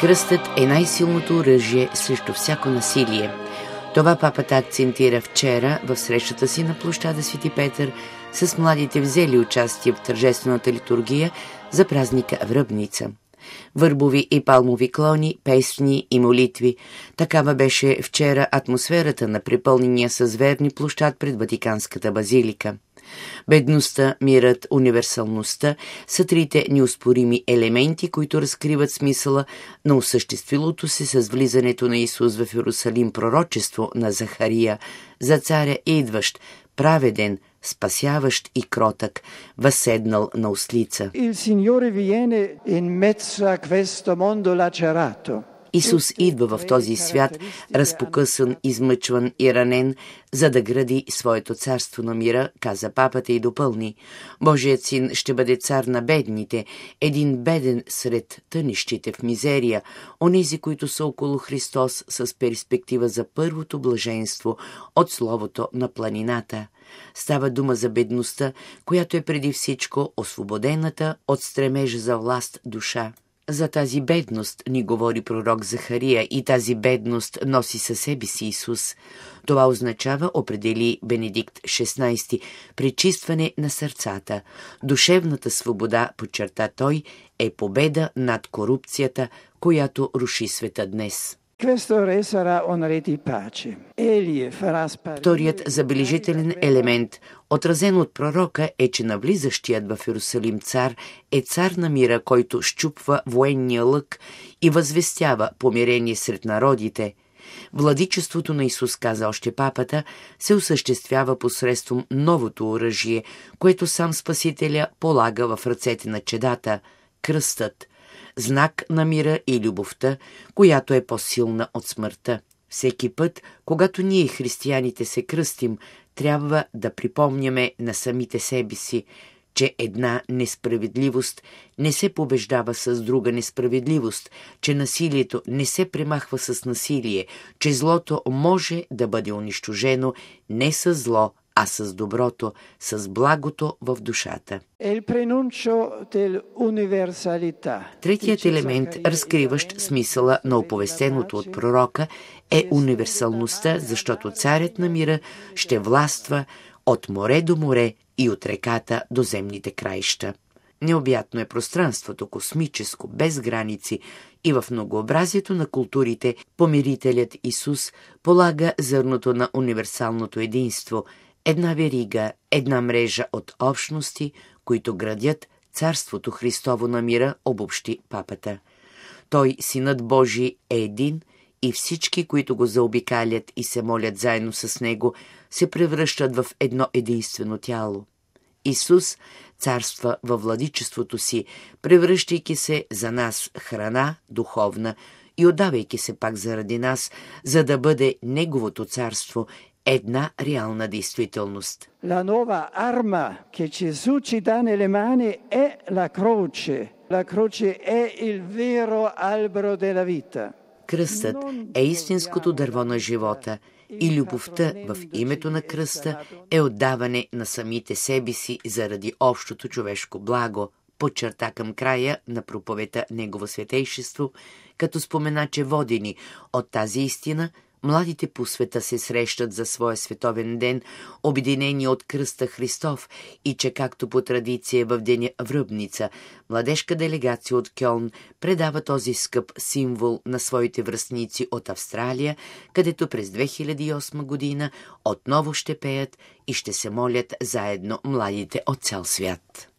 Кръстът е най-силното оръжие срещу всяко насилие. Това папата акцентира вчера в срещата си на площада Свети Петър с младите взели участие в тържествената литургия за празника Връбница. Върбови и палмови клони, песни и молитви. Такава беше вчера атмосферата на препълнения с верни площад пред Ватиканската базилика. Бедността, мирът, универсалността са трите неоспорими елементи, които разкриват смисъла на осъществилото се с влизането на Исус в Иерусалим пророчество на Захария за царя идващ, праведен, спасяващ и кротък, възседнал на ослица. Исус идва в този свят, разпокъсан, измъчван и ранен, за да гради своето царство на мира, каза папата и допълни. Божият син ще бъде цар на бедните, един беден сред тънищите в мизерия, онези, които са около Христос с перспектива за първото блаженство от словото на планината. Става дума за бедността, която е преди всичко освободената от стремежа за власт душа. За тази бедност ни говори пророк Захария и тази бедност носи със себе си Исус. Това означава, определи Бенедикт XVI, пречистване на сърцата. Душевната свобода, подчерта той, е победа над корупцията, която руши света днес. Вторият забележителен елемент, отразен от пророка, е, че навлизащият в Иерусалим цар е цар на мира, който щупва военния лък и възвестява помирение сред народите. Владичеството на Исус, каза още папата, се осъществява посредством новото оръжие, което сам Спасителя полага в ръцете на чедата – кръстът. Знак на мира и любовта, която е по-силна от смъртта. Всеки път, когато ние, християните, се кръстим, трябва да припомняме на самите себе си, че една несправедливост не се побеждава с друга несправедливост, че насилието не се премахва с насилие, че злото може да бъде унищожено не с зло, а с доброто, с благото в душата. Третият елемент, разкриващ смисъла на оповестеното от пророка, е универсалността, защото царят на мира ще властва от море до море и от реката до земните краища. Необятно е пространството, космическо, без граници, и в многообразието на културите помирителят Исус полага зърното на универсалното единство, една верига, една мрежа от общности, които градят Царството Христово на мира, обобщи папата. Той, Синът Божий, е един и всички, които го заобикалят и се молят заедно с него, се превръщат в едно единствено тяло. Исус царства във владичеството си, превръщайки се за нас храна духовна и отдавайки се пак заради нас, за да бъде Неговото царство една реална действителност. La nuova arma che Gesù ci dà nelle mani è la croce. La croce è il vero albero della vita. Кръстът е истинското дърво на живота и любовта в името на кръста е отдаване на самите себе си заради общото човешко благо, подчерта към края на проповедта Негово светейшество, като спомена, че водени от тази истина, младите по света се срещат за своя световен ден, обединени от кръста Христов, и че както по традиция в деня Връбница, младежка делегация от Кьолн предава този скъп символ на своите връстници от Австралия, където през 2008 година отново ще пеят и ще се молят заедно младите от цял свят.